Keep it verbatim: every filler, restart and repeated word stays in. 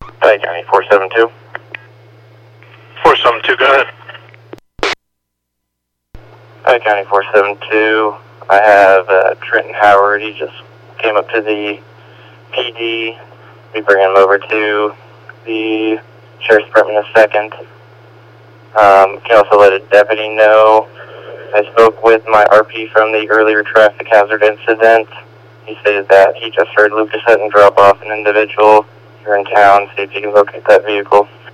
Hi, County four seven two. four seven two, go ahead. Hi, County four seven two. I have uh, Trenton Howard. He just came up to the P D. We bring him over to the Sheriff's Department in a second. Um, can also let a deputy know. I spoke with my R P from the earlier traffic hazard incident. He stated that he just heard Lucas Hutton drop off an individual here in town. See if you can locate that vehicle.